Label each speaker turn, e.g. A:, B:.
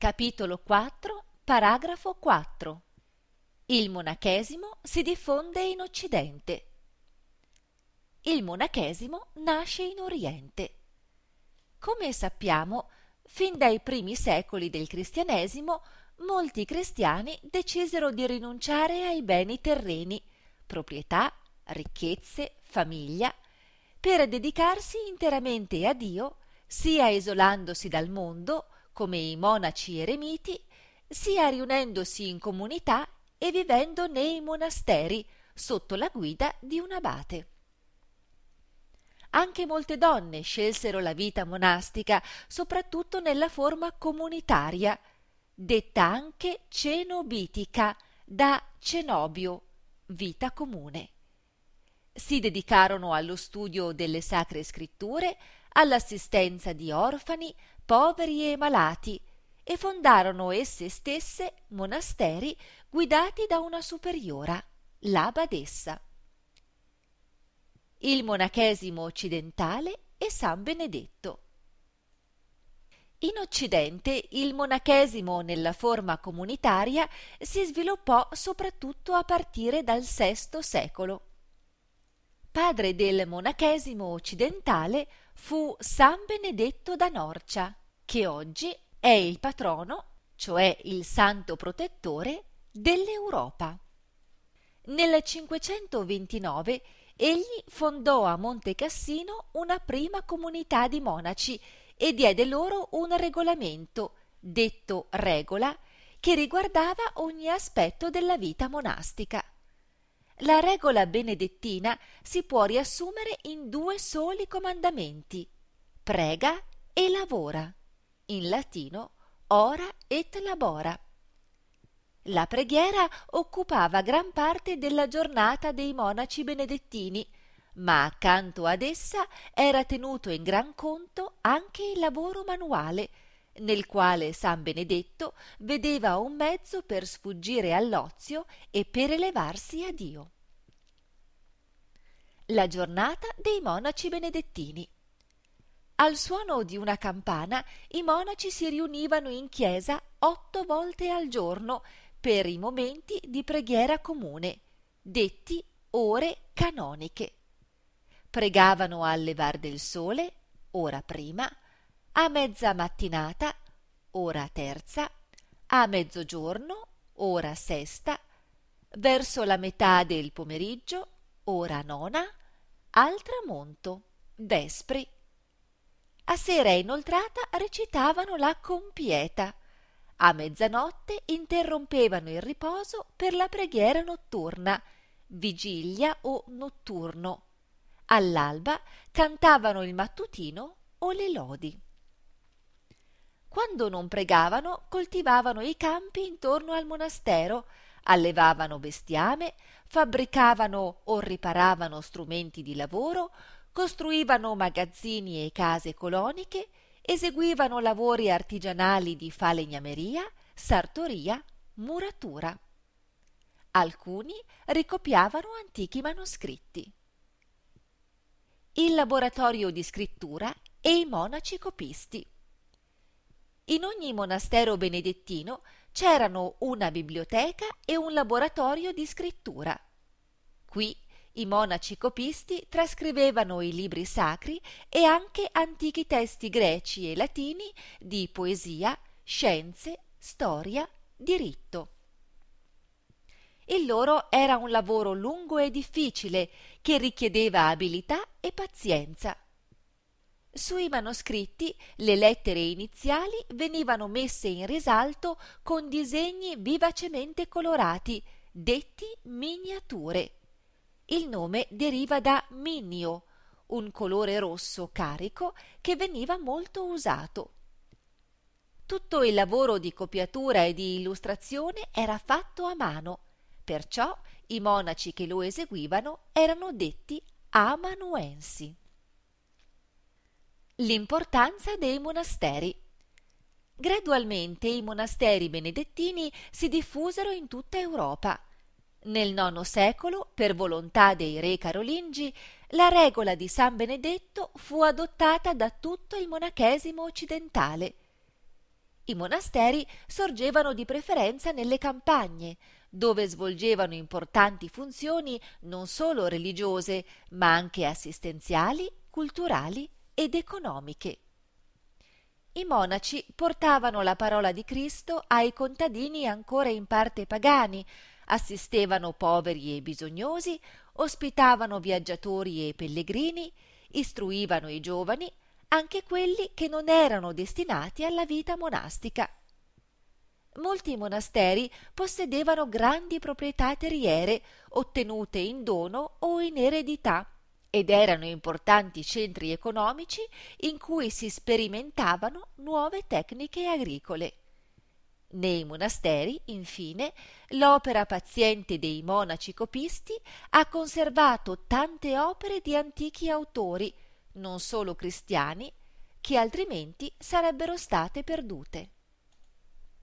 A: Capitolo 4, paragrafo 4. Il monachesimo si diffonde in Occidente. Il monachesimo nasce in Oriente. Come sappiamo, fin dai primi secoli del cristianesimo, molti cristiani decisero di rinunciare ai beni terreni, proprietà, ricchezze, famiglia, per dedicarsi interamente a Dio, sia isolandosi dal mondo, come i monaci eremiti, sia riunendosi in comunità e vivendo nei monasteri sotto la guida di un abate. Anche molte donne scelsero la vita monastica, soprattutto nella forma comunitaria, detta anche cenobitica, da cenobio, vita comune. Si dedicarono allo studio delle sacre scritture, all'assistenza di orfani, poveri e malati, e fondarono esse stesse monasteri guidati da una superiora, la badessa. Il monachesimo occidentale e San Benedetto. In Occidente il monachesimo nella forma comunitaria si sviluppò soprattutto a partire dal VI secolo. Padre del monachesimo occidentale fu San Benedetto da Norcia, che oggi è il patrono, cioè il santo protettore, dell'Europa. Nel 529 egli fondò a Monte Cassino una prima comunità di monaci e diede loro un regolamento, detto regola, che riguardava ogni aspetto della vita monastica. La regola benedettina si può riassumere in due soli comandamenti: prega e lavora, in latino ora et labora. La preghiera occupava gran parte della giornata dei monaci benedettini, ma accanto ad essa era tenuto in gran conto anche il lavoro manuale, nel quale San Benedetto vedeva un mezzo per sfuggire all'ozio e per elevarsi a Dio. La giornata dei monaci benedettini. Al suono di una campana i monaci si riunivano in chiesa 8 volte al giorno per i momenti di preghiera comune, detti ore canoniche. Pregavano al levar del sole, ora prima, a mezza mattinata, ora terza, a mezzogiorno, ora sesta, verso la metà del pomeriggio, ora nona, al tramonto, vespri. A sera inoltrata recitavano la compieta. A mezzanotte interrompevano il riposo per la preghiera notturna, vigilia o notturno. All'alba cantavano il mattutino o le lodi. Quando non pregavano, coltivavano i campi intorno al monastero, allevavano bestiame, fabbricavano o riparavano strumenti di lavoro, costruivano magazzini e case coloniche, eseguivano lavori artigianali di falegnameria, sartoria, muratura. Alcuni ricopiavano antichi manoscritti. Il laboratorio di scrittura e i monaci copisti. In ogni monastero benedettino c'erano una biblioteca e un laboratorio di scrittura. Qui i monaci copisti trascrivevano i libri sacri e anche antichi testi greci e latini di poesia, scienze, storia, diritto. Il loro era un lavoro lungo e difficile che richiedeva abilità e pazienza. Sui manoscritti le lettere iniziali venivano messe in risalto con disegni vivacemente colorati, detti miniature. Il nome deriva da minio, un colore rosso carico che veniva molto usato. Tutto il lavoro di copiatura e di illustrazione era fatto a mano, perciò i monaci che lo eseguivano erano detti amanuensi. L'importanza dei monasteri. Gradualmente i monasteri benedettini si diffusero in tutta Europa. Nel IX secolo, per volontà dei re carolingi, la regola di San Benedetto fu adottata da tutto il monachesimo occidentale. I monasteri sorgevano di preferenza nelle campagne, dove svolgevano importanti funzioni non solo religiose, ma anche assistenziali, culturali ed economiche. I monaci portavano la parola di Cristo ai contadini ancora in parte pagani, assistevano poveri e bisognosi, ospitavano viaggiatori e pellegrini, istruivano i giovani, anche quelli che non erano destinati alla vita monastica. Molti monasteri possedevano grandi proprietà terriere ottenute in dono o in eredità ed erano importanti centri economici in cui si sperimentavano nuove tecniche agricole. Nei monasteri, infine, l'opera paziente dei monaci copisti ha conservato tante opere di antichi autori, non solo cristiani, che altrimenti sarebbero state perdute.